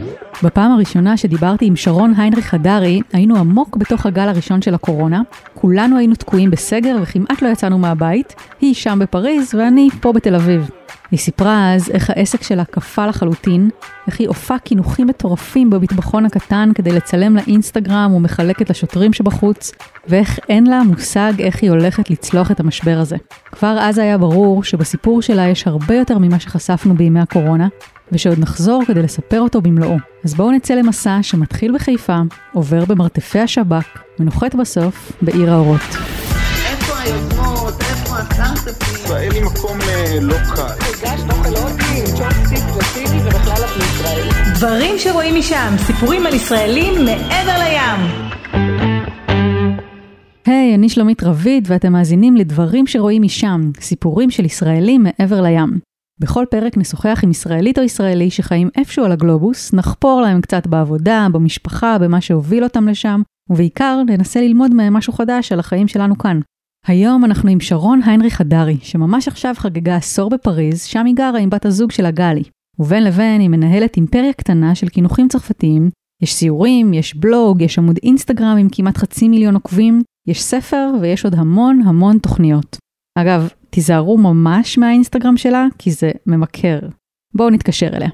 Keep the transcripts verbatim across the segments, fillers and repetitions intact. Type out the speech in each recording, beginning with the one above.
בפעם הראשונה שדיברתי עם שרון היינריך הדרי, היינו עמוק בתוך הגל הראשון של הקורונה. כולנו היינו תקועים בסגר וכמעט לא יצאנו מהבית. היא שם בפריז ואני פה בתל אביב. היא סיפרה אז איך העסק שלה קפה לחלוטין, איך היא הופעה כינוחים מטורפים במטבחון הקטן כדי לצלם לאינסטגרם ומחלקת לשוטרים שבחוץ, ואיך אין לה מושג איך היא הולכת לצלוח את המשבר הזה. כבר אז היה ברור שבסיפור שלה יש הרבה יותר ממה שחשפנו בימי הקורונה, ושעוד נחזור כדי לספר אותו במלואו. אז בואו נצא למסע שמתחיל בחיפה, עובר במרתפי השב"כ, ונוחת בסוף בעיר האורות. איפה היוזמות? איפה הסטארט-אפים? ישראל היא מקום לא קל. הגש אוכל הודי, צ'ופסטיק וסיבי ובכלל את מישראל. דברים שרואים משם, סיפורים על ישראלים מעבר לים. היי, אני שלומית רביד ואתם מאזינים לדברים שרואים משם, סיפורים של ישראלים מעבר לים. בכל פרק נשוחח עם ישראלית או ישראלי שחיים איפשהו על הגלובוס, נחפור להם קצת בעבודה, במשפחה, במה שהוביל אותם לשם, ובעיקר ננסה ללמוד מהם משהו חדש על החיים שלנו כאן. היום אנחנו עם שרון היינריך הדרי, שממש עכשיו חגגה עשור בפריז, שם היא גרה עם בת הזוג של הגלי. ובין לבין היא מנהלת אימפריה קטנה של כינוחים צרפתיים, יש סיורים, יש בלוג, יש עמוד אינסטגרם עם כמעט חצי מיליון עוקבים, יש ספר ויש עוד המון המון תוכניות. אגב, תיזהרו ממש מהאינסטגרם שלה, כי זה ממכר. בואו נתקשר אליה.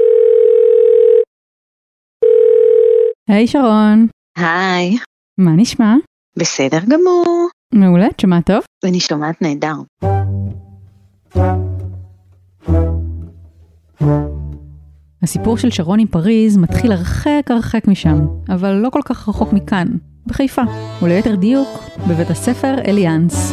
היי שרון. היי. מה נשמע? בסדר גמור. מעולה, תשמע טוב? אני שומעת נהדר. הסיפור של שרון עם פריז מתחיל הרחק הרחק משם, אבל לא כל כך רחוק מכאן, בחיפה, וליתר דיוק, בבית הספר אליאנס.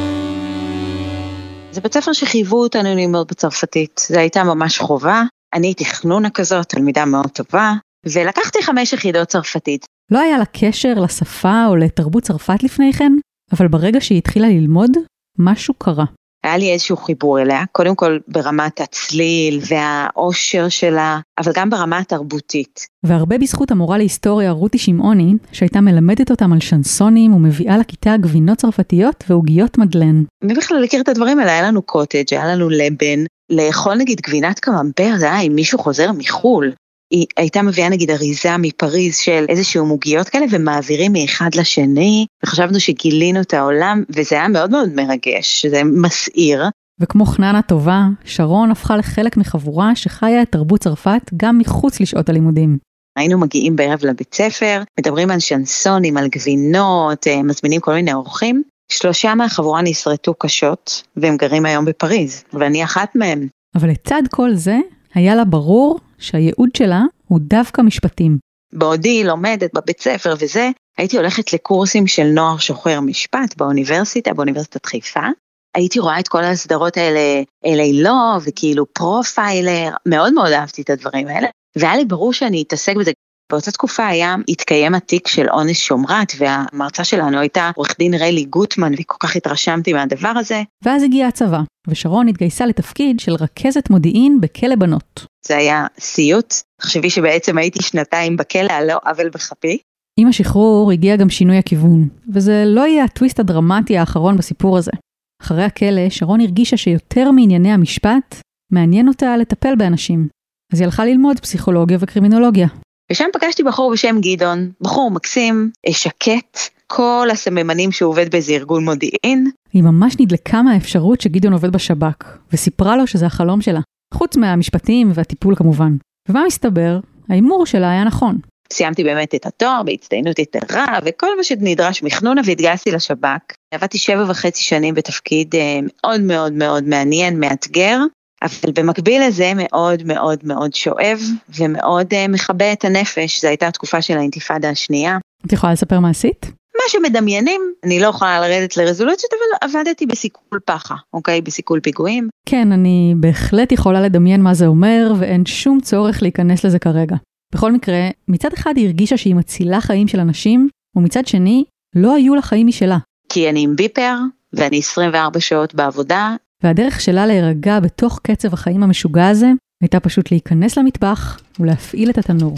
זה בית ספר שחייבו אותנו ללמוד בצרפתית. זה הייתה ממש חובה. אני הייתי חנונה כזאת, תלמידה מאוד טובה, ולקחתי חמש יחידות צרפתית. לא היה לה קשר לשפה או לתרבות צרפת לפני כן, אבל ברגע שהיא התחילה ללמוד, משהו קרה. היה לי איזשהו חיבור אליה, קודם כל ברמת הצליל והאושר שלה, אבל גם ברמה התרבותית. והרבה בזכות המורה להיסטוריה רותי שמעוני, שהייתה מלמדת אותם על שנסונים ומביאה לכיתה גבינות צרפתיות ועוגיות מדלן. מי בכלל להכיר את הדברים האלה? היה לנו קוטג', היה לנו לבן, לאכול נגיד גבינת קממבר, זה היה אם מישהו חוזר מחול. היא הייתה מביאה נגיד אריזה מפריז של איזשהו מוגיות כאלה, ומעבירים מאחד לשני, וחשבנו שגילינו את העולם, וזה היה מאוד מאוד מרגש, שזה מסעיר. וכמו חננה טובה, שרון הפכה לחלק מחבורה שחיה את תרבות צרפת גם מחוץ לשעות הלימודים. היינו מגיעים בערב לבית ספר, מדברים על שנסונים, על גבינות, מזמינים כל מיני אורחים. שלושה מהחבורה נשרטו קשות, והם גרים היום בפריז, ואני אחת מהם. אבל לצד כל זה, היה לה ברור שהייעוד שלה הוא דווקא משפטים. בעודי לומדת בבית ספר וזה, הייתי הולכת לקורסים של נוער שוחר משפט באוניברסיטה, באוניברסיטת חיפה. הייתי רואה את כל הסדרות האלה, אלי לא, וכאילו פרופיילר, מאוד מאוד אהבתי את הדברים האלה. והיה לי ברור שאני אתעסק בזה. באותה תקופה היה, התקיים התיק של אונס שומרת, והמרצה שלנו הייתה עורך דין ריילי גוטמן, וכל כך התרשמתי מהדבר הזה. ואז הגיע הצבא, ושרון התגייסה לתפקיד של רכזת מודיעין בכלא בנות. זה היה סיוט, תחשבי שבעצם הייתי שנתיים בכלא, לא אבל בחפי. עם השחרור הגיע גם שינוי הכיוון, וזה לא יהיה הטוויסט הדרמטי האחרון בסיפור הזה. אחרי הכלא, שרון הרגישה שיותר מענייני המשפט, מעניין אותה לטפל באנשים. אז היא הלכה ללמוד פסיכולוגיה וקרימינולוגיה. ושם פגשתי בחור בשם גדעון, בחור מקסים, שקט, כל הסממנים שהוא עובד באיזה ארגון מודיעין. היא ממש נדלקה מהאפשרות שגדעון עובד בשב"כ, וסיפרה לו שזה החלום שלה, חוץ מהמשפטים והטיפול כמובן. ומה מסתבר? האימור שלה היה נכון. סיימתי באמת את התואר בהצטיינות יתרה, וכל מה שנדרש מחנונה, והתגייסתי לשב"כ. עבדתי שבע וחצי שנים בתפקיד מאוד מאוד מאוד מעניין, מאתגר, אבל במקביל לזה מאוד מאוד מאוד שואב, ומאוד מכבה את הנפש. זו הייתה התקופה של האינתיפאדה השנייה. את יכולה לספר מה עשית? מה שמדמיינים, אני לא יכולה לרדת לרזולוציות, אבל עבדתי בסיכול פחה, אוקיי? בסיכול פיגועים. כן, אני בהחלט יכולה לדמיין מה זה אומר, ואין שום צורך להיכנס לזה כרגע. בכל מקרה, מצד אחד היא הרגישה שהיא מצילה חיים של אנשים, ומצד שני, לא היו לה חיים משלה. כי אני עם ביפר, ואני עשרים וארבע שעות בעבודה. והדרך שלה להירגע בתוך קצב החיים המשוגע הזה, הייתה פשוט להיכנס למטבח ולהפעיל את התנור.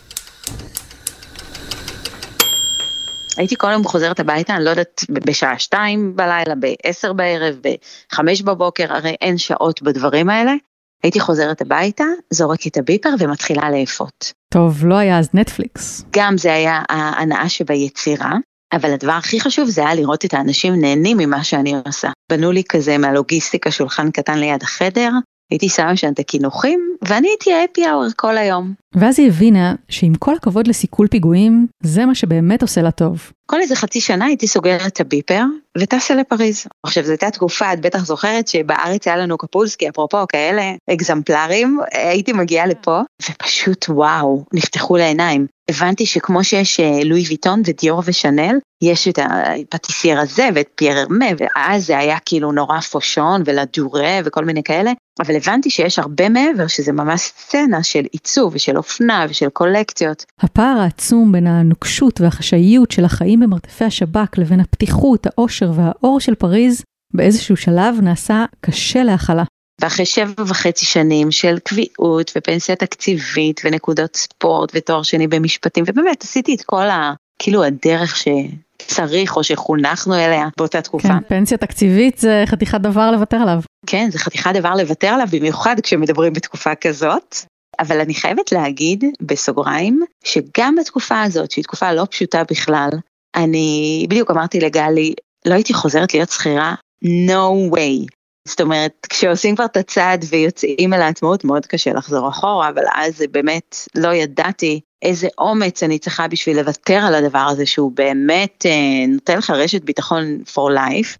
הייתי כל יום חוזרת הביתה, אני לא יודעת, בשעה שתיים בלילה, בעשר בערב, בחמש בבוקר, הרי אין שעות בדברים האלה. הייתי חוזרת הביתה, זורקת את הביפר ומתחילה לאפות. טוב, לא היה אז נטפליקס. גם זה היה ההנאה שביצירה, אבל הדבר הכי חשוב זה היה לראות את האנשים נהנים ממה שאני עושה. בנו לי כזה מהלוגיסטיקה שולחן קטן ליד החדר, הייתי שמה שם את הכינוחים, ואני הייתי האפי האור כל היום. ואז היא הבינה שעם כל הכבוד לסיכול פיגועים, זה מה שבאמת עושה לה טוב. כל איזה חצי שנה הייתי סוגרת את הביפר, וטסה לפריז. עכשיו, זו הייתה תקופה, את בטח זוכרת שבארץ היה לנו קפולסקי, אפרופו כאלה אקזמפלרים, הייתי מגיעה לפה, ופשוט וואו, נפתחו לעיניים. הבנתי שכמו שיש לואי ויטון ודיור ושנל, יש את הפטיסייר הזה ואת פייר הרמה, ואז זה היה כאילו נורא פושון ולדורה וכל מיני כאלה, אבל הבנתי שיש הרבה מעבר, שזה ממש סצנה של עיצוב ושל אופנה ושל קולקציות. הפער העצום בין הנוקשות והחשאיות של החיים במרתפי השב"כ, לבין הפתיחות, האושר והאור של פריז, באיזשהו שלב נעשה קשה להכלה. ואחרי שבע וחצי שנים של קביעות ופנסיה תקציבית ונקודות ספורט ותואר שני במשפטים, ובאמת עשיתי את כל ה, כאילו הדרך שצריך או שחונכנו אליה באותה תקופה. כן, פנסיה תקציבית זה חתיכת דבר לוותר עליו. כן, זה חתיכת דבר לוותר עליו, במיוחד כשמדברים בתקופה כזאת. אבל אני חייבת להגיד בסוגריים, שגם בתקופה הזאת, שהיא תקופה לא פשוטה בכלל, אני בדיוק אמרתי לגלי, לא הייתי חוזרת להיות שכירה, no way. זאת אומרת, כשעושים כבר את הצעד ויוצאים אל העצמאות, מאוד קשה לחזור אחורה, אבל אז באמת לא ידעתי איזה אומץ אני צריכה בשביל לוותר על הדבר הזה, שהוא באמת אה, נותן לך רשת ביטחון for life.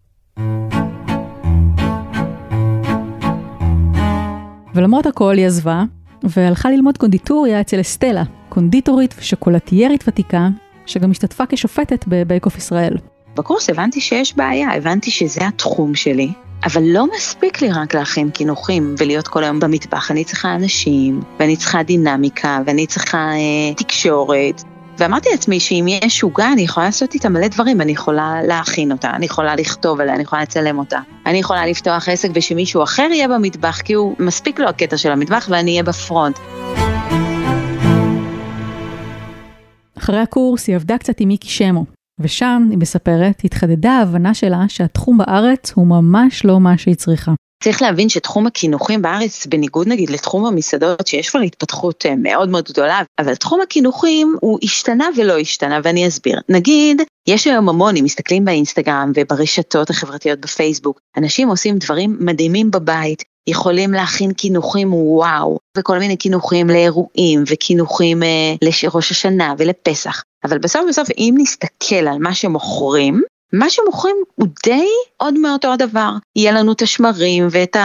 ולמרות הכל היא עזבה, והלכה ללמוד קונדיטוריה אצל אסטלה, קונדיטורית ושוקולטיירית ותיקה, שגם השתתפה כשופטת בבייק אוף ישראל. בקורס הבנתי שיש בעיה, הבנתי שזה התחום שלי, אבל לא מספיק לי רק להכין קינוחים ולהיות כל היום במטבח. אני צריכה אנשים, ואני צריכה דינמיקה, ואני צריכה אה, תקשורת. ואמרתי לעצמי שאם יש שוגה, אני יכולה לעשות איתה מלא דברים, אני יכולה להכין אותה, אני יכולה לכתוב עליה, אני יכולה לצלם אותה. אני יכולה לפתוח עסק ושמישהו אחר יהיה במטבח, כי הוא מספיק לו הקטע של המטבח ואני אהיה בפרונט. אחרי הקורס היא עבדה קצת עם מיקי שמו, ושם, היא מספרת, התחדדה ההבנה שלה שהתחום בארץ הוא ממש לא מה שהיא צריכה. צריך להבין שתחום הקינוחים בארץ, בניגוד נגיד לתחום המסעדות, שיש כבר התפתחות מאוד מאוד גדולה, אבל תחום הקינוחים הוא השתנה ולא השתנה, ואני אסביר. נגיד, יש היום המון, אם מסתכלים באינסטגרם וברשתות החברתיות בפייסבוק, אנשים עושים דברים מדהימים בבית, יכולים להכין קינוחים וואו, וכל מיני קינוחים לאירועים, וקינוחים אה, לראש השנה ולפסח. אבל בסוף בסוף, אם נסתכל על מה שמוכרים, מה שמוכרים הוא די עוד מאותו הדבר. יהיה לנו את השמרים ואת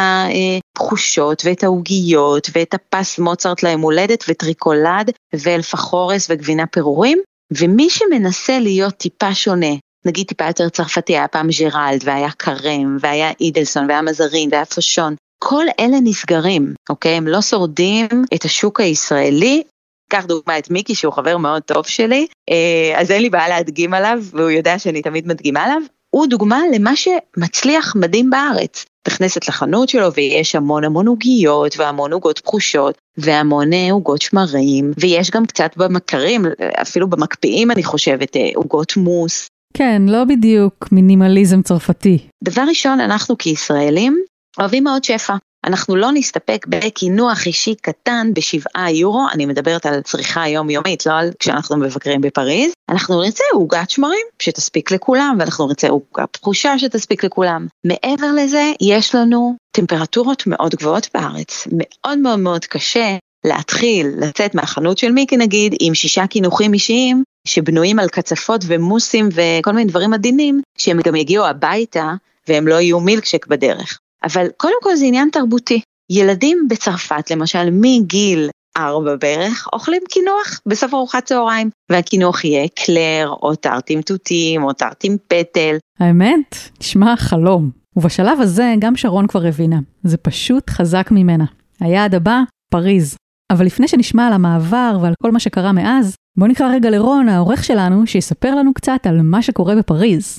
הפחושות ואת העוגיות ואת הפס מוצרט להם הולדת וטריקולד ואלפחורס וגבינה פירורים, ומי שמנסה להיות טיפה שונה, נגיד טיפה יותר צרפתי, היה פעם ג'רלד והיה קרם והיה אידלסון והיה מזרין והיה פושון, כל אלה נסגרים, אוקיי? הם לא שורדים את השוק הישראלי. קח דוגמה את מיקי שהוא חבר מאוד טוב שלי, אז אין לי בעיה להדגים עליו, והוא יודע שאני תמיד מדגימה עליו, הוא דוגמה למה שמצליח מדהים בארץ. נכנסת לחנות שלו ויש המון המון עוגיות והמון עוגות פחושות, והמון עוגות שמרים, ויש גם קצת במקרים, אפילו במקפיאים אני חושבת, עוגות מוס. כן, לא בדיוק מינימליזם צרפתי. דבר ראשון, אנחנו כישראלים אוהבים מאוד שפע. אנחנו לא נסתפק בקינוח אישי קטן בשבעה יורו, אני מדברת על צריכה יומיומית, לא על כשאנחנו מבקרים בפריז, אנחנו נרצה עוגת שמרים שתספיק לכולם, ואנחנו נרצה עוגה פחושה שתספיק לכולם. מעבר לזה, יש לנו טמפרטורות מאוד גבוהות בארץ, מאוד מאוד מאוד קשה להתחיל לצאת מהחנות של מיקי נגיד, עם שישה קינוחים אישיים, שבנויים על קצפות ומוסים וכל מיני דברים עדינים, שהם גם יגיעו הביתה, והם לא יהיו מילקשק בדרך. אבל קודם כל זה עניין תרבותי. ילדים בצרפת, למשל, מגיל ארבע בערך, אוכלים קינוח בסוף ארוחת צהריים, והקינוח יהיה קלר, או טרטים תותים, או טרטים פטל. האמת, נשמע חלום. ובשלב הזה גם שרון כבר הבינה. זה פשוט חזק ממנה. היעד הבא, פריז. אבל לפני שנשמע על המעבר ועל כל מה שקרה מאז, בוא נקרא רגע לרון, העורך שלנו, שיספר לנו קצת על מה שקורה בפריז.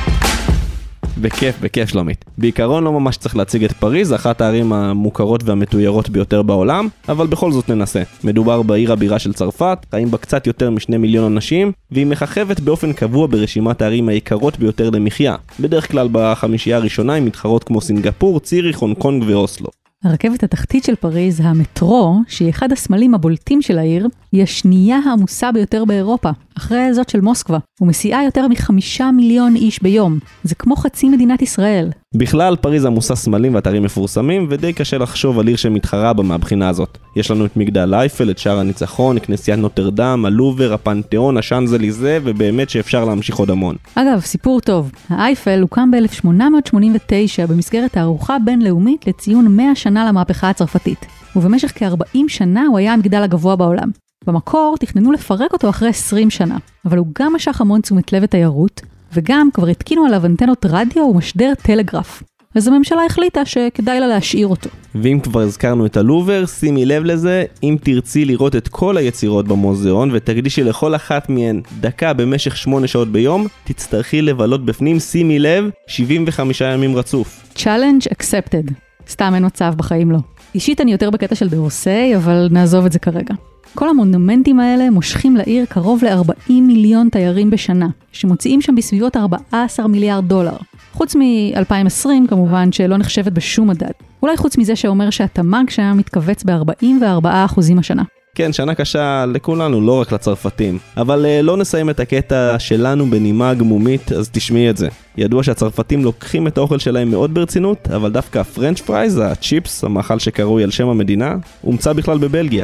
בכיף, בכיף שלומית. בעיקרון לא ממש צריך להציג את פריז, אחת הערים המוכרות והמתוירות ביותר בעולם, אבל בכל זאת ננסה. מדובר בעיר הבירה של צרפת, חיים בה קצת יותר משני מיליון אנשים, והיא מככבת באופן קבוע ברשימת הערים היקרות ביותר למחיה. בדרך כלל בחמישייה הראשונה היא מתחרות כמו סינגפור, ציריך, הונג קונג ואוסלו. הרכבת התחתית של פריז, המטרו, שהיא אחד הסמלים הבולטים של העיר, היא השנייה העמוסה ביותר באירופה, אחרי זאת של מוסקבה, ומסיעה יותר מחמישה מיליון איש ביום. זה כמו חצי מדינת ישראל. בכלל, פריז עמוסה סמלים ואתרים מפורסמים, ודי קשה לחשוב על עיר שמתחרה בה מהבחינה הזאת. יש לנו את מגדל אייפל, את שער הניצחון, כנסיית נוטרדם, הלובר, הפנתיאון, השאנזליזה, ובאמת שאפשר להמשיך עוד המון. אגב, סיפור טוב. האייפל הוקם ב-אלף שמונה מאות שמונים ותשע במסגרת תערוכה בינלאומית לציון מאה שנה למהפכה הצרפתית. ובמשך כ-ארבעים שנה הוא היה המגדל הגבוה בעולם. במקור תכננו לפרק אותו אחרי עשרים שנה, אבל הוא גם משך המון תשומת לב ותיירות, וגם כבר התקינו עליו אנטנות רדיו ומשדר טלגרף. אז הממשלה החליטה שכדאי לה להשאיר אותו. ואם כבר הזכרנו את הלובר, שימי לב לזה, אם תרצי לראות את כל היצירות במוזיאון ותקדישי לכל אחת מהן דקה במשך שמונה שעות ביום, תצטרכי לבלות בפנים, שימי לב, שבעים וחמישה ימים רצוף. Challenge accepted. סתם אין מצב בחיים לא. אישית אני יותר בקטע של דורסי, אבל נעזוב את זה כרגע. כל המונומנטים האלה מושכים לעיר קרוב ל-ארבעים מיליון תיירים בשנה, שמוציאים שם בסביבות ארבעה עשר מיליארד דולר. חוץ מ-אלפיים ועשרים כמובן, שלא נחשבת בשום מדד. אולי חוץ מזה שאומר שהתמ"ג שם מתכווץ ב-ארבעים וארבעה אחוזים השנה. כן, שנה קשה לכולנו, לא רק לצרפתים. אבל uh, לא נסיים את הקטע שלנו בנימה גמומית, אז תשמעי את זה. ידוע שהצרפתים לוקחים את האוכל שלהם מאוד ברצינות, אבל דווקא הפרנץ' פרייז, הצ'יפס, המאכל שקרוי על שם המדינה, הומצא בכלל בבלגיה.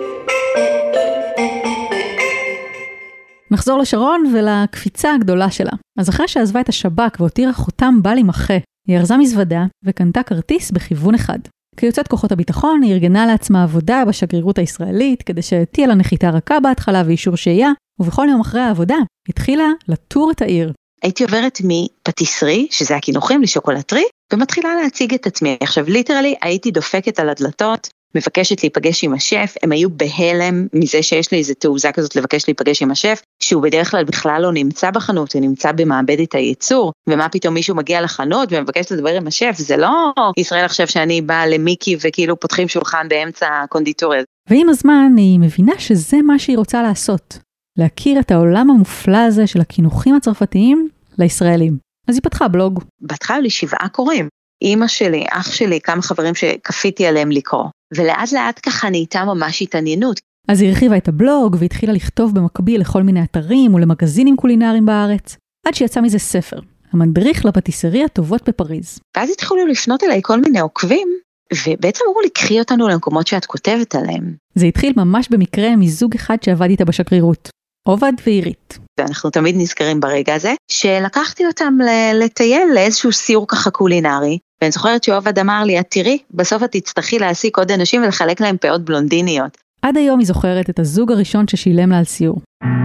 נחזור לשרון ולקפיצה הגדולה שלה. אז אחרי שעזבה את השב"כ והותירה חותם בל יימחה, היא ארזה מזוודה וקנתה כרטיס בכיוון אחד. כיוצאת כוחות הביטחון, היא ארגנה לעצמה עבודה בשגרירות הישראלית, כדי שתהיה לה נחיתה רכה בהתחלה ואישור שהייה, ובכל יום אחרי העבודה, התחילה לטור את העיר. הייתי עוברת מפטיסרי, שזה הכינוחים, לשוקולטרי, ומתחילה להציג את עצמי. עכשיו, ליטרלי, הייתי דופקת על הדלתות, מבקשת להיפגש עם השף, הם היו בהלם מזה שיש לי איזו תעוזה כזאת לבקש להיפגש עם השף, שהוא בדרך כלל בכלל לא נמצא בחנות, הוא נמצא במעבדת הייצור, ומה פתאום מישהו מגיע לחנות ומבקש לדבר עם השף, זה לא ישראל עכשיו שאני באה למיקי וכאילו פותחים שולחן באמצע הקונדיטוריה. ועם הזמן היא מבינה שזה מה שהיא רוצה לעשות, להכיר את העולם המופלא הזה של הכינוחים הצרפתיים לישראלים. אז היא פתחה בלוג. פתחה לי שבעה קוראים. אמא שלי, אח שלי, כמה חברים שקפיתי עליהם לקרוא. ולאט לאט ככה נהייתה ממש התעניינות. אז היא הרחיבה את הבלוג והתחילה לכתוב במקביל לכל מיני אתרים ולמגזינים קולינריים בארץ, עד שיצא מזה ספר, המדריך לפטיסריה הטובות בפריז. ואז התחילו לפנות אליי כל מיני עוקבים, ובעצם אמרו לי, קחי אותנו למקומות שאת כותבת עליהם. זה התחיל ממש במקרה מזוג אחד שעבד איתה בשגרירות, עובד ועירית. ואנחנו תמיד נזכרים ברגע הזה, שלקחתי אותם לטייל לאיזשהו סיור ככה קולינרי, ואני זוכרת שעובד אמר לי, את תראי, בסוף את תצטרכי להעסיק עוד אנשים ולחלק להם פאות בלונדיניות. עד היום היא זוכרת את הזוג הראשון ששילם לה על סיור.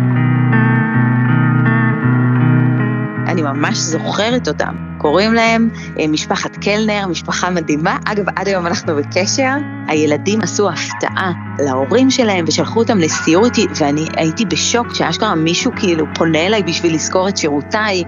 אני ממש זוכרת אותם. קוראים להם משפחת קלנר, משפחה מדהימה. אגב, עד היום אנחנו בקשר. הילדים עשו הפתעה להורים שלהם ושלחו אותם לסיור איתי, ואני הייתי בשוק שאשכרה מישהו כאילו פונה אליי בשביל לזכור את שירותיי.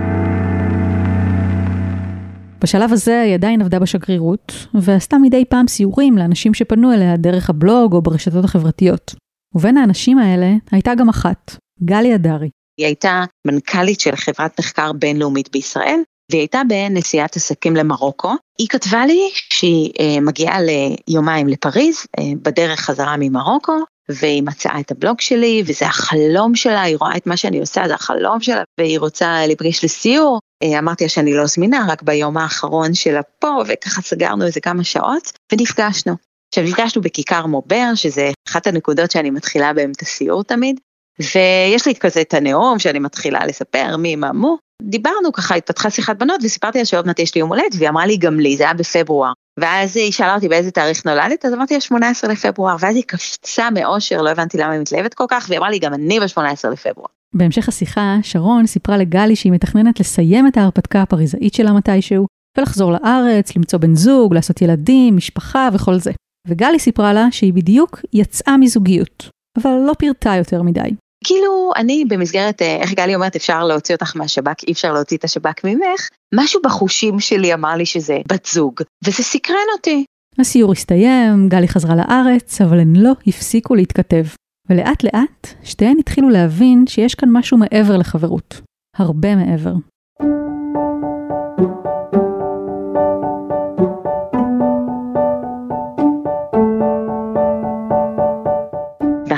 בשלב הזה היא עדיין עבדה בשגרירות, ועשתה מדי פעם סיורים לאנשים שפנו אליה דרך הבלוג או ברשתות החברתיות. ובין האנשים האלה הייתה גם אחת, גלי הדרי. היא הייתה מנכ"לית של חברת מחקר בינלאומית בישראל, והיא הייתה בנסיעת עסקים למרוקו. היא כתבה לי שהיא אה, מגיעה ליומיים לפריז, אה, בדרך חזרה ממרוקו, והיא מצאה את הבלוג שלי, וזה החלום שלה, היא רואה את מה שאני עושה, זה החלום שלה, והיא רוצה להיפגש לסיור. אה, אמרתי לה שאני לא זמינה, רק ביום האחרון שלה פה, וככה סגרנו איזה כמה שעות, ונפגשנו. עכשיו נפגשנו בכיכר מובר, שזה אחת הנקודות שאני מתחילה בהם את הסיור תמיד, ויש לי כזה את הנאום שאני מתחילה לספר מי מה מו. דיברנו ככה, התפתחה שיחת בנות, וסיפרתי לה שעוד מעט יש לי יום הולדת, והיא אמרה לי גם לי, זה היה בפברואר. ואז היא שאלה אותי באיזה תאריך נולדת, אז אמרתי לה שמונה עשרה לפברואר, ואז היא קפצה מאושר, לא הבנתי למה היא מתלהבת כל כך, והיא אמרה לי גם אני ב-שמונה עשרה לפברואר. בהמשך השיחה, שרון סיפרה לגלי שהיא מתכננת לסיים את ההרפתקה הפריזאית שלה מתישהו, ולחזור לארץ, למצוא בן זוג, לעשות ילדים, משפחה וכל זה. וגלי סיפרה לה שהיא בדיוק יצאה מזוגיות, אבל לא פירטה יותר מדי. כאילו, אני במסגרת, איך גלי אומרת, אפשר להוציא אותך מהשב"כ, אי אפשר להוציא את השב"כ ממך, משהו בחושים שלי אמר לי שזה בת זוג, וזה סקרן אותי. הסיור הסתיים, גלי חזרה לארץ, אבל הן לא הפסיקו להתכתב. ולאט לאט, שתיהן התחילו להבין שיש כאן משהו מעבר לחברות. הרבה מעבר.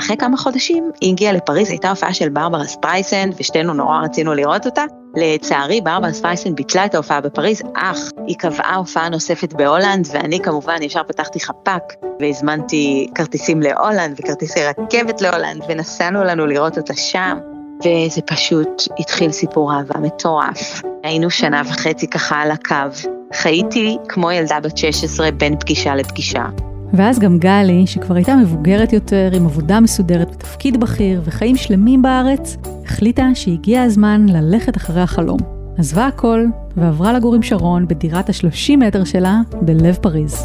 ואחרי כמה חודשים היא הגיעה לפריז, הייתה הופעה של ברברה סטרייסנד, ושתינו נורא רצינו לראות אותה. לצערי, ברברה סטרייסנד ביטלה את ההופעה בפריז, אך היא קבעה הופעה נוספת בהולנד, ואני כמובן ישר פתחתי חפ"ק, והזמנתי כרטיסים להולנד, וכרטיסי רכבת להולנד, ונסענו לנו לראות אותה שם, וזה פשוט התחיל סיפור אהבה מטורף. היינו שנה וחצי ככה על הקו, חייתי כמו ילדה בת שש עשרה בין פגישה לפגישה. ואז גם גלי, שכבר הייתה מבוגרת יותר, עם עבודה מסודרת ותפקיד בכיר וחיים שלמים בארץ, החליטה שהגיע הזמן ללכת אחרי החלום. עזבה הכל ועברה לגור עם שרון בדירת ה-שלושים מטר שלה בלב פריז.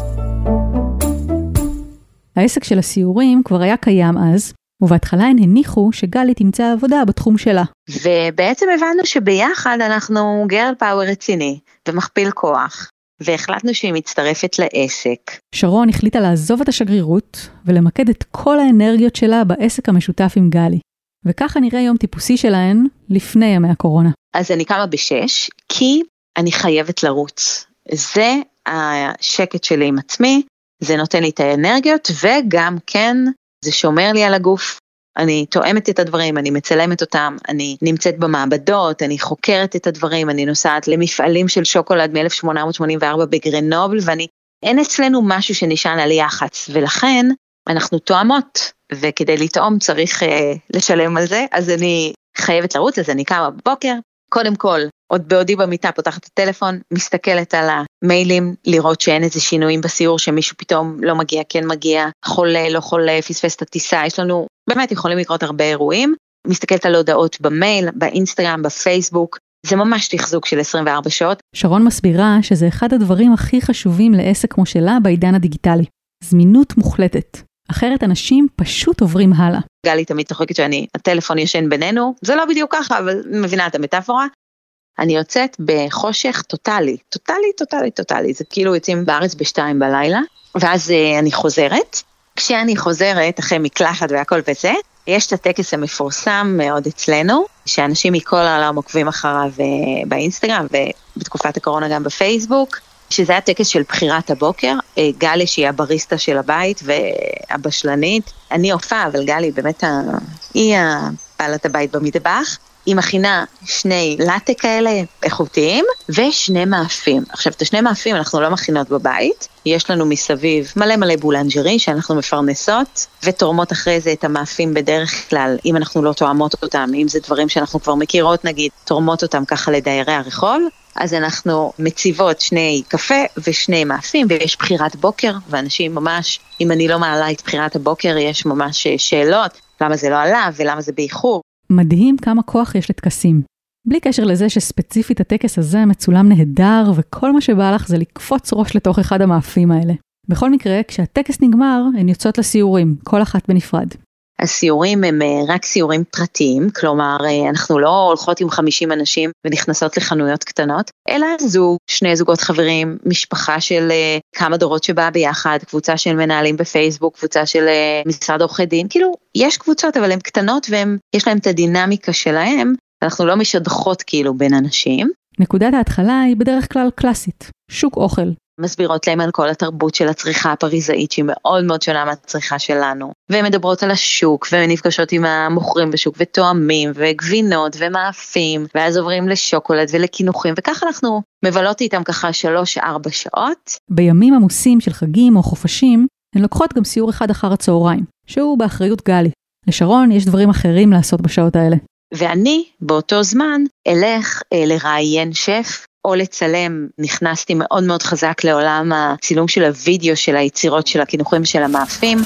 העסק של הסיורים כבר היה קיים אז, ובהתחלה הן הניחו שגלי תמצא עבודה בתחום שלה. ובעצם הבנו שביחד אנחנו גרל פאוור רציני ומכפיל כוח. והחלטנו שהיא מצטרפת לעסק. שרון החליטה לעזוב את השגרירות ולמקד את כל האנרגיות שלה בעסק המשותף עם גלי. וככה נראה יום טיפוסי שלהן לפני ימי הקורונה. אז אני קמה בשש, כי אני חייבת לרוץ. זה השקט שלי עם עצמי, זה נותן לי את האנרגיות, וגם כן זה שומר לי על הגוף. אני תואמת את הדברים, אני מצלמת אותם, אני נמצאת במעבדות, אני חוקרת את הדברים, אני נוסעת למפעלים של שוקולד מ-אלף שמונה מאות שמונים וארבע בגרנובל, ואני, אין אצלנו משהו שנשען על יח"צ, ולכן אנחנו תואמות, וכדי לתאום צריך אה, לשלם על זה, אז אני חייבת לרוץ, אז אני קמה בבוקר, קודם כל, עוד בעודי במיטה פותחת את הטלפון, מסתכלת על המיילים, לראות שאין איזה שינויים בסיור, שמישהו פתאום לא מגיע, כן מגיע, חולה, לא חולה, פספס את הטיסה, יש לנו, באמת יכולים לקרות הרבה אירועים, מסתכלת על הודעות במייל, באינסטגרם, בפייסבוק, זה ממש תחזוק של עשרים וארבע שעות. שרון מסבירה שזה אחד הדברים הכי חשובים לעסק כמו שלה בעידן הדיגיטלי, זמינות מוחלטת. אחרת אנשים פשוט עוברים הלאה. גלי תמיד צוחקת שאני, הטלפון ישן בינינו, זה לא בדיוק ככה, אבל מבינה את המטאפורה. אני יוצאת בחושך טוטלי, טוטלי, טוטלי, טוטלי, זה כאילו יוצאים בארץ בשתיים בלילה, ואז אני חוזרת. כשאני חוזרת, אחרי מקלחת והכל וזה, יש את הטקס המפורסם מאוד אצלנו, שאנשים מכל העולם עוקבים אחריו באינסטגרם, ובתקופת הקורונה גם בפייסבוק, שזה הטקס של בחירת הבוקר, גלי שהיא הבריסטה של הבית והבשלנית, אני הופעה, אבל גלי באמת ה... היא בעלת הבית במטבח, היא מכינה שני לטה כאלה איכותיים, ושני מאפים. עכשיו, את השני מאפים אנחנו לא מכינות בבית, יש לנו מסביב מלא מלא בולנג'רי שאנחנו מפרנסות, ותורמות אחרי זה את המאפים בדרך כלל, אם אנחנו לא תואמות אותם, אם זה דברים שאנחנו כבר מכירות נגיד, תורמות אותם ככה לדיירי הרחוב, אז אנחנו מציבות שני קפה ושני מאפים, ויש בחירת בוקר, ואנשים ממש, אם אני לא מעלה את בחירת הבוקר, יש ממש שאלות, למה זה לא עלה ולמה זה באיחור. מדהים כמה כוח יש לטקסים. בלי קשר לזה שספציפית הטקס הזה מצולם נהדר, וכל מה שבא לך זה לקפוץ ראש לתוך אחד המאפים האלה. בכל מקרה, כשהטקס נגמר, הן יוצאות לסיורים, כל אחת בנפרד. הסיורים הם רק סיורים פרטיים, כלומר אנחנו לא הולכות עם חמישים אנשים ונכנסות לחנויות קטנות, אלא זוג, שני זוגות חברים, משפחה של כמה דורות שבאה ביחד, קבוצה של מנהלים בפייסבוק, קבוצה של משרד עורכי דין, כאילו יש קבוצות אבל הן קטנות ויש להם את הדינמיקה שלהם, אנחנו לא משדחות כאילו בין אנשים. נקודת ההתחלה היא בדרך כלל קלאסית, שוק אוכל. מסבירות להם על כל התרבות של הצריכה הפריזאית, שהיא מאוד מאוד שונה מהצריכה שלנו. והן מדברות על השוק, והן נפגשות עם המוכרים בשוק, ותואמים, וגבינות, ומאפים, ואז עוברים לשוקולד ולקינוחים, וככה אנחנו מבלות איתם ככה שלוש, ארבע שעות. בימים עמוסים של חגים או חופשים, הן לוקחות גם סיור אחד אחר הצהריים, שהוא באחריות גלי. לשרון יש דברים אחרים לעשות בשעות האלה. ואני, באותו זמן, אלך אה, לראיין שף, או לצלם, נכנסתי מאוד מאוד חזק לעולם הצילום של הוידאו של היצירות של הכינוחים של המאפים.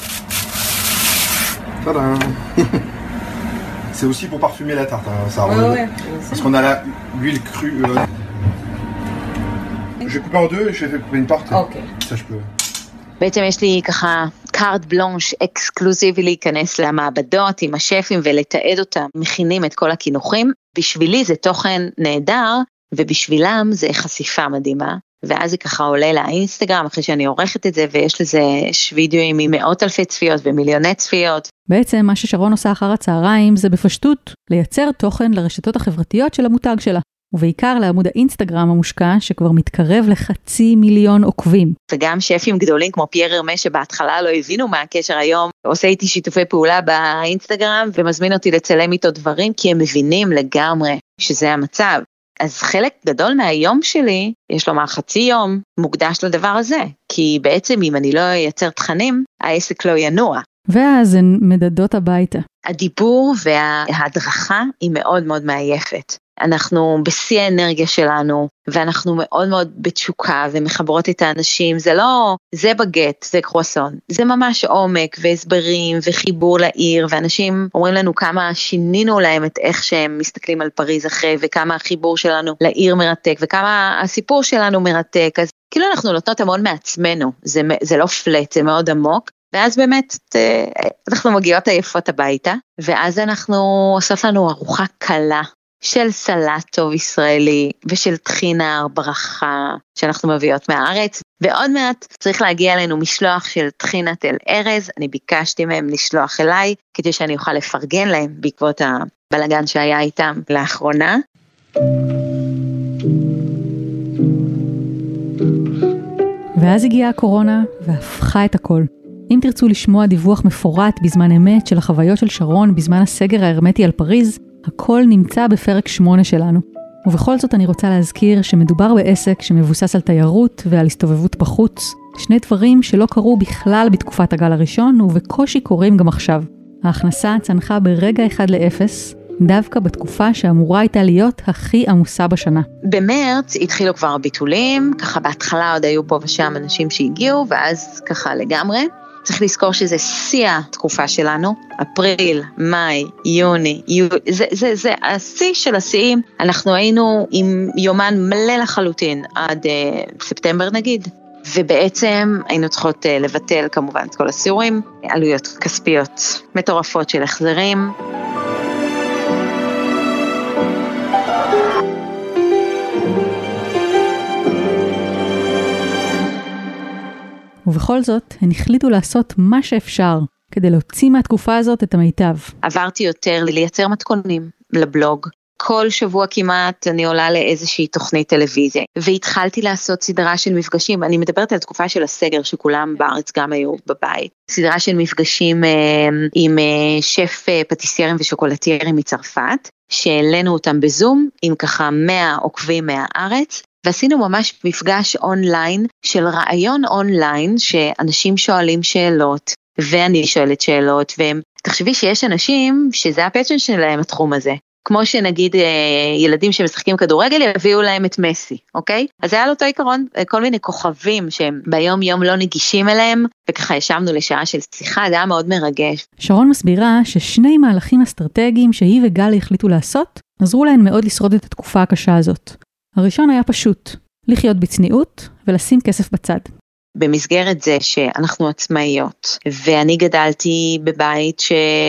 C'est aussi pour parfumer la tarte, hein, ça. Ouais, ouais. Parce qu'on a la l'huile crue. Euh... Je vais couper en deux et je vais couper une tarte. Ok. Ça je peux. בעצם יש לי ככה קארט בלונש אקסקלוסיבי להיכנס למעבדות עם השפים ולתעד אותם, מכינים את כל הכינוחים. בשבילי זה תוכן נהדר, ובשבילם זה חשיפה מדהימה, ואז זה ככה עולה לאינסטגרם, אחרי שאני עורכת את זה, ויש לזה וידאוים עם מאות אלפי צפיות ומיליוני צפיות. בעצם מה ששרון עושה אחר הצהריים, זה בפשטות לייצר תוכן לרשתות החברתיות של המותג שלה. ובעיקר לעמוד האינסטגרם המושקע שכבר מתקרב לחצי מיליון עוקבים. וגם שפים גדולים כמו פייר הרמה שבהתחלה לא הבינו מה הקשר היום, עושה איתי שיתופי פעולה באינסטגרם ומזמין אותי לצלם איתו דברים כי הם מבינים לגמרי שזה המצב. אז חלק גדול מהיום שלי, יש לומר חצי יום, מוקדש לדבר הזה, כי בעצם אם אני לא אייצר תכנים, העסק לא ינוע. ואז הן מדדות הביתה. הדיבור וההדרכה היא מאוד מאוד מעייפת. אנחנו בשיא האנרגיה שלנו, ואנחנו מאוד מאוד בתשוקה ומחברות את האנשים, זה לא, זה בגט, זה קרואסון, זה ממש עומק והסברים וחיבור לעיר, ואנשים אומרים לנו כמה שינינו להם את איך שהם מסתכלים על פריז אחרי, וכמה החיבור שלנו לעיר מרתק, וכמה הסיפור שלנו מרתק, אז כאילו אנחנו נותנות המון מעצמנו, זה, זה לא פלט, זה מאוד עמוק, ואז באמת אנחנו מגיעות עייפות הביתה, ואז אנחנו עושות לנו ארוחה קלה, של סלט טוב ישראלי, ושל טחינה ברכה, שאנחנו מביאות מהארץ, ועוד מעט צריך להגיע אלינו משלוח של טחינה תל ארז, אני ביקשתי מהם לשלוח אליי, כדי שאני אוכל לפרגן להם, בעקבות הבלגן שהיה איתם לאחרונה. ואז הגיעה הקורונה, והפכה את הכל. אם תרצו לשמוע דיווח מפורט בזמן אמת של החוויות של שרון בזמן הסגר ההרמטי על פריז, הכל נמצא בפרק שמונה שלנו. ובכל זאת אני רוצה להזכיר שמדובר בעסק שמבוסס על תיירות ועל הסתובבות בחוץ, שני דברים שלא קרו בכלל בתקופת הגל הראשון ובקושי קורים גם עכשיו. ההכנסה צנחה ברגע אחד לאפס, דווקא בתקופה שאמורה הייתה להיות הכי עמוסה בשנה. במרץ התחילו כבר ביטולים, ככה בהתחלה עוד היו פה ושם אנשים שהגיעו, ואז ככה לגמרי. צריך לזכור שזה שיא התקופה שלנו, אפריל, מאי, יוני, יולי, זה, זה, זה השיא של השיאים, אנחנו היינו עם יומן מלא לחלוטין, עד uh, ספטמבר נגיד, ובעצם היינו צריכות uh, לבטל כמובן את כל הסיורים, עלויות כספיות מטורפות של החזרים. ובכל זאת, הן החליטו לעשות מה שאפשר, כדי להוציא מהתקופה הזאת את המיטב. עברתי יותר לייצר מתכונים לבלוג. כל שבוע כמעט אני עולה לאיזושהי תוכנית טלוויזיה, והתחלתי לעשות סדרה של מפגשים, אני מדברת על תקופה של הסגר שכולם בארץ גם היו בבית, סדרה של מפגשים אה, עם אה, שף אה, פטיסיירים ושוקולטיירים מצרפת, שהעלינו אותם בזום, עם ככה מאה עוקבים מהארץ, ועשינו ממש מפגש אונליין של רעיון אונליין שאנשים שואלים שאלות ואני שואלת שאלות, ותחשבי שיש אנשים שזה הפשן שלהם התחום הזה, כמו שנגיד ילדים שמשחקים כדורגל יביאו להם את מסי, אוקיי? אז היה לו אותו עיקרון, כל מיני כוכבים שהם ביום יום לא נגישים אליהם, וככה ישבנו לשעה של שיחה, זה היה מאוד מרגש. שרון מסבירה ששני מהלכים אסטרטגיים שהיא וגלי החליטו לעשות, עזרו להן מאוד לשרוד את התקופה הקשה הזאת. הראשון היה פשוט, לחיות בצניעות ולשים כסף בצד. במסגרת זה שאנחנו עצמאיות, ואני גדלתי בבית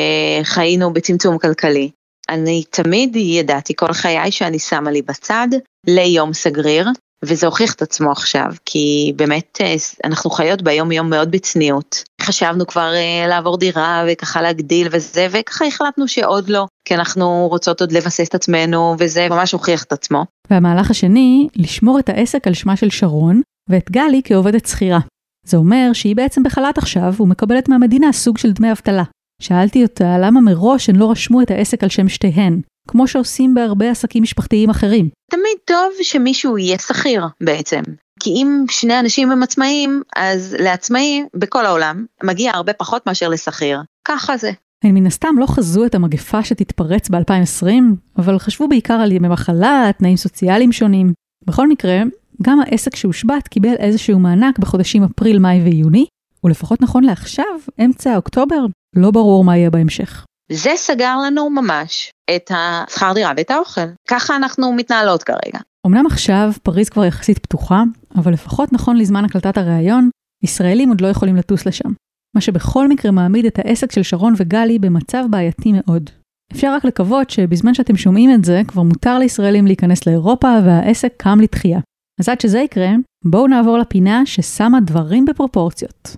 שחיינו בצמצום כלכלי, אני תמיד ידעתי כל חיי שאני שמה לי בצד ליום סגריר, וזה הוכיח את עצמו עכשיו, כי באמת אנחנו חיות ביום יום מאוד בצניעות. חשבנו כבר לעבור דירה וככה להגדיל וזה, וככה החלטנו שעוד לא, כי אנחנו רוצות עוד לבסס את עצמנו, וזה ממש הוכיח את עצמו. והמהלך השני, לשמור את העסק על שמה של שרון, ואת גלי כעובדת שכירה. זה אומר שהיא בעצם בחל"ת עכשיו, ומקבלת מהמדינה סוג של דמי אבטלה. שאלתי אותה למה מראש הן לא רשמו את העסק על שם שתיהן, כמו שעושים בהרבה עסקים משפחתיים אחרים. תמיד טוב שמישהו יהיה שכיר בעצם, כי אם שני אנשים הם עצמאים, אז לעצמאי בכל העולם מגיע הרבה פחות מאשר לשכיר. ככה זה. הן מן הסתם לא חזו את המגפה שתתפרץ ב-אלפיים ועשרים, אבל חשבו בעיקר על ימי מחלה, תנאים סוציאליים שונים. בכל מקרה, גם העסק שהושבת קיבל איזשהו מענק בחודשים אפריל, מאי ויוני, ולפחות נכון לעכשיו, אמצע אוקטובר, לא ברור מה יהיה בהמשך. זה סגר לנו ממש את השכר דירה ואת האוכל. ככה אנחנו מתנהלות כרגע. אמנם עכשיו פריז כבר יחסית פתוחה, אבל לפחות נכון לזמן הקלטת הראיון, ישראלים עוד לא יכולים לטוס לשם. מה שבכל מקרה מעמיד את העסק של שרון וגלי במצב בעייתי מאוד. אפשר רק לקוות שבזמן שאתם שומעים את זה, כבר מותר לישראלים להיכנס לאירופה והעסק קם לתחייה. אז עד שזה יקרה, בואו נעבור לפינה ששמה דברים בפרופורציות.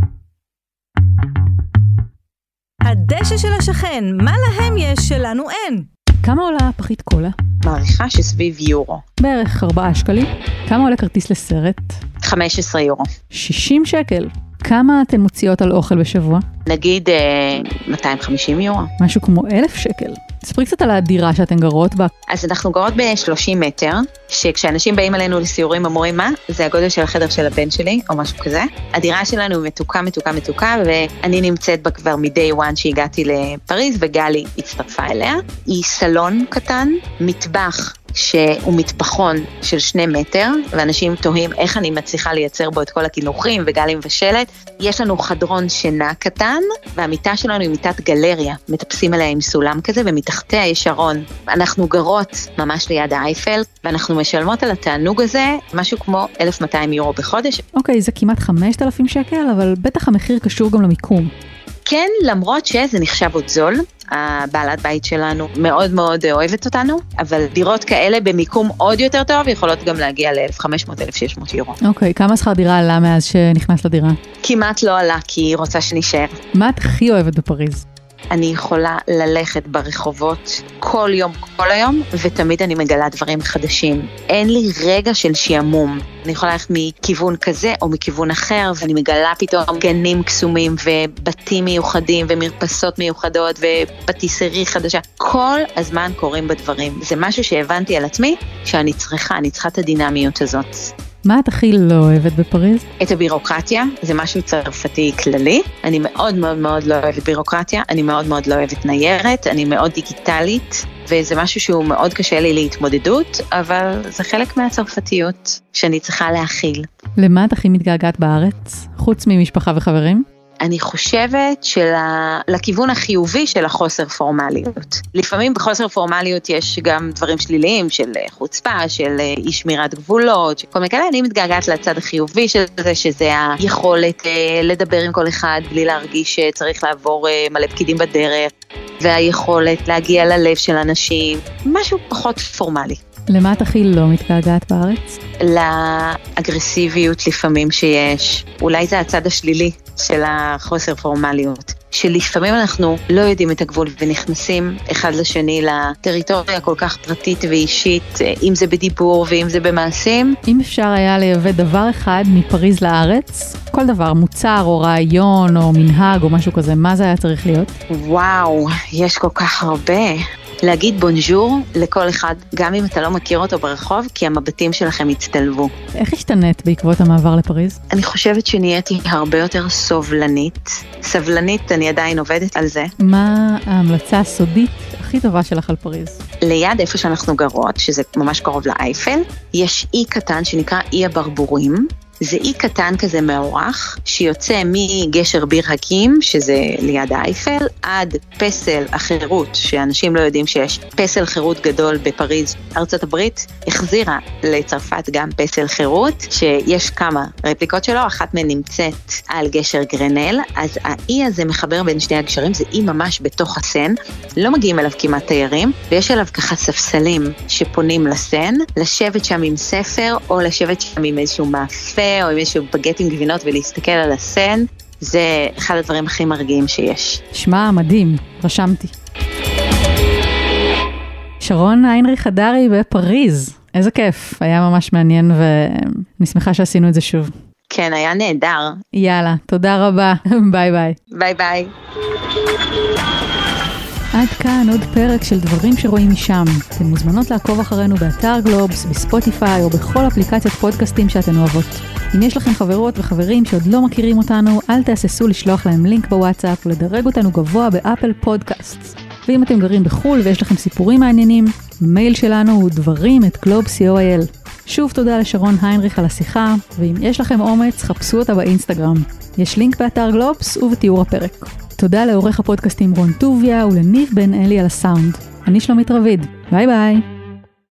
הדשא של השכן, מה להם יש שלנו אין? כמה עולה פחית קולה? מעריכה שסביב יורו. בערך ארבעה שקלים. כמה עולה כרטיס לסרט? חמישה עשר יורו. שישים שקל. כמה אתן מוציאות על אוכל בשבוע? נגיד אה, מאתיים וחמישים יורו. משהו כמו אלף שקל. תספרי קצת על הדירה שאתן גרות בה. אז אנחנו גרות ב-שלושים מטר, שכשאנשים באים אלינו לסיורים אומרים מה? זה הגודל של החדר של הבן שלי, או משהו כזה. הדירה שלנו מתוקה, מתוקה, מתוקה, ואני נמצאת בה כבר מ-day one שהגעתי לפריז, וגלי הצטרפה אליה. היא סלון קטן, מטבח, שהוא מטבחון של שני מטר, ואנשים תוהים איך אני מצליחה לייצר בו את כל הקינוחים וגלי מבשלת. יש לנו חדרון שינה קטן, והמיטה שלנו היא מיטת גלריה, מטפסים עליה עם סולם כזה, ומתחתיה יש שרון. אנחנו גרות ממש ליד האייפל, ואנחנו משלמות על התענוג הזה משהו כמו אלף ומאתיים יורו בחודש. אוקיי, זה כמעט חמשת אלפים שקל, אבל בטח המחיר קשור גם למיקום. כן, למרות שזה נחשב עוד זול, הבעלת בית שלנו מאוד מאוד אוהבת אותנו, אבל דירות כאלה במיקום עוד יותר טוב יכולות גם להגיע ל-אלף וחמש מאות עד אלף ושש מאות יורו. אוקיי, כמה שכר דירה עלה מאז שנכנס לדירה? כמעט לא עלה, כי היא רוצה שנשאר. מה את הכי אוהבת בפריז? אני יכולה ללכת ברחובות כל יום, כל היום, ותמיד אני מגלה דברים חדשים. אין לי רגע של שיעמום. אני יכולה ללכת מכיוון כזה או מכיוון אחר, ואני מגלה פתאום גנים קסומים ובתים מיוחדים ומרפסות מיוחדות ובטיסרי חדשה. כל הזמן קורים בדברים. זה משהו שהבנתי על עצמי שאני צריכה, אני צריכה את הדינמיות הזאת. מה את הכי לא אוהבת בפריז? את הבירוקרטיה, זה משהו צרפתי כללי. אני מאוד מאוד מאוד לא אוהבת בירוקרטיה, אני מאוד מאוד לא אוהבת ניירת, אני מאוד דיגיטלית, וזה משהו שהוא מאוד קשה לי להתמודדות, אבל זה חלק מהצרפתיות שאני צריכה להכיל. למה את הכי מתגעגעת בארץ? חוץ ממשפחה וחברים? אני חושבת שלכיוון החיובי של החוסר פורמליות. לפעמים בחוסר פורמליות יש גם דברים שליליים של חוצפה, של אי שמירת גבולות, כל מיני כאלה. אני מתגעגעת לצד החיובי של זה, שזה היכולת לדבר עם כל אחד בלי להרגיש שצריך לעבור מלא פקידים בדרך, והיכולת להגיע ללב של אנשים, משהו פחות פורמלי. למה את הכי לא מתגעגעת בארץ? לאגרסיביות לפעמים שיש. אולי זה הצד השלילי של החוסר פורמליות. שלפעמים אנחנו לא יודעים את הגבול ונכנסים אחד לשני לטריטוריה כל כך פרטית ואישית, אם זה בדיבור ואם זה במעשים. אם אפשר היה לייבא דבר אחד מפריז לארץ, כל דבר, מוצר או רעיון או מנהג או משהו כזה, מה זה היה צריך להיות? וואו, יש כל כך הרבה. להגיד בונז'ור לכל אחד, גם אם אתה לא מכיר אותו ברחוב, כי המבטים שלכם יצטלבו. איך השתנית בעקבות המעבר לפריז? אני חושבת שנהייתי הרבה יותר סובלנית. סבלנית, אני עדיין עובדת על זה. מה ההמלצה הסודית הכי טובה שלך על פריז? ליד איפה שאנחנו גרות, שזה ממש קרוב לאייפל, יש אי קטן שנקרא אי הברבורים. זה אי קטן כזה מאורח, שיוצא מגשר ביר הקים, שזה ליד האייפל, עד פסל החירות, שאנשים לא יודעים שיש פסל חירות גדול בפריז. ארצות הברית החזירה לצרפת גם פסל חירות, שיש כמה רפליקות שלו, אחת מהן נמצאת על גשר גרנל, אז האי הזה מחבר בין שני הגשרים, זה אי ממש בתוך הסן, לא מגיעים אליו כמעט תיירים, ויש אליו ככה ספסלים שפונים לסן, לשבת שם עם ספר, או לשבת שם עם איזשהו מאפה, או עם איזשהו בגט עם גבינות ולהסתכל על הסן, זה אחד הדברים הכי מרגיעים שיש. שמע, מדהים, רשמתי. שרון היינריך הדרי בפריז, איזה כיף, היה ממש מעניין ואני שמחה שעשינו את זה שוב. כן, היה נהדר. יאללה, תודה רבה, ביי ביי. ביי ביי. עד כאן עוד פרק של דברים שרואים משם. אתן מוזמנות לעקוב אחרינו באתר גלובס, בספוטיפיי או בכל אפליקציית פודקאסטים שאתן אוהבות. אם יש לכם חברות וחברים שעוד לא מכירים אותנו, אל תהססו לשלוח להם לינק בוואטסאפ ולדרג אותנו גבוה באפל פודקאסט. ואם אתם גרים בחול ויש לכם סיפורים מעניינים, מייל שלנו הוא דברים את גלובס נקודה קו איי אל. שוב תודה לשרון היינריך על השיחה, ואם יש לכם אומץ, חפשו אותה באינסטגרם. יש לינק באתר גלובס ובתיאור הפרק. תודה לעורך הפודקאסטים רון טוביה ולניב בן אלי על הסאונד. אני שלומית רביד. ביי ביי.